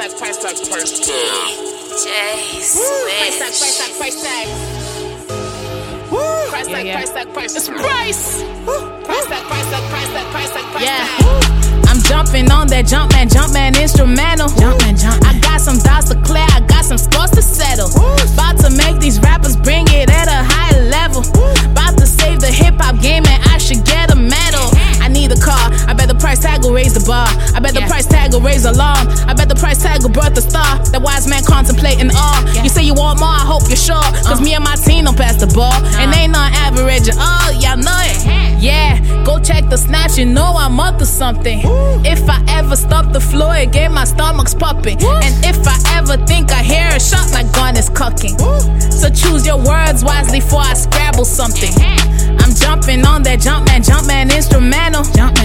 I'm jumping on that Jumpman instrumental. I got some dots to clear, I got some scores to settle. About to make these rappers bring it at a higher level. About to save the hip-hop game and I should get a medal. I need a car, I bet the price tag will raise the bar. I bet the price tag will raise alarm. I bet the price tag will birth the star. That wise man contemplating all. You say you want more, I hope you're sure. Cause me and my team don't pass the ball. And ain't none average at all, y'all know it. Yeah, go check the snaps, you know I'm up to something. If I ever stop the floor, it gave my stomach's popping. And if I ever think I hear a shot, my gun is cooking. So choose your words wisely before I scrabble something. I'm jumping on that Jumpman instrumental.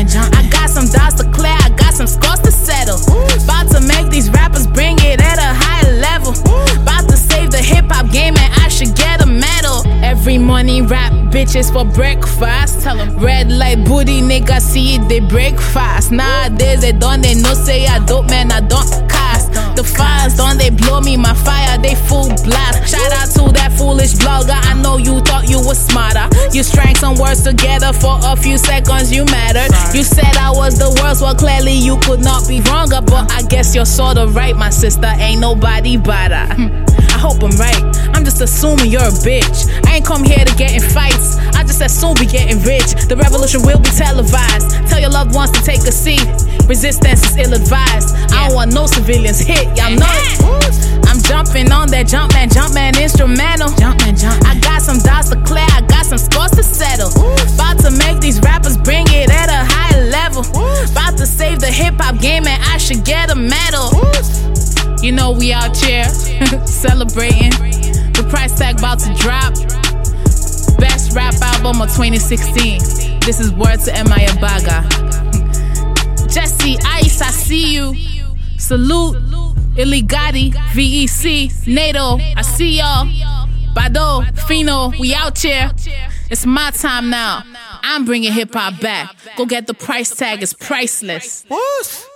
I got some dots to clear, I got some scores to settle. About to make these rappers bring it at a higher level. About to save the hip-hop game and I should get a medal. Every morning rap bitches for breakfast. Tell them red light booty niggas see it, they break fast. Nowadays they don't, they know say I dope, man, I don't cast. The fires don't, they blow me, my fire, they full blast. Shout out to that foolish blogger, I know you thought you was smarter. You strang some words together for a few seconds, you mattered. You said I was the worst, well clearly you could not be wronger. But I guess you're sorta right, my sister, ain't nobody better. I hope I'm right, I'm just assuming you're a bitch. I ain't come here to get in fights, I just assume we getting rich. The revolution will be televised, tell your loved ones to take a seat. Resistance is ill-advised, I don't want no civilians hit, y'all know it. I'm jumping on that Jumpman instrumental. I got some dots to clear, I got some scores to settle. About to make these rappers bring it at a higher level. About to save the hip-hop game and I should get a medal. You know we out here celebrating. The price tag about to drop. Best rap album of 2016. This is word to Maya Baga. Jesse Ice, I see you. Salute Illigati, VEC, NATO, I see y'all. Bado, Fino, we out here. It's my time now. I'm bringing hip hop back. Go get the price tag, it's priceless.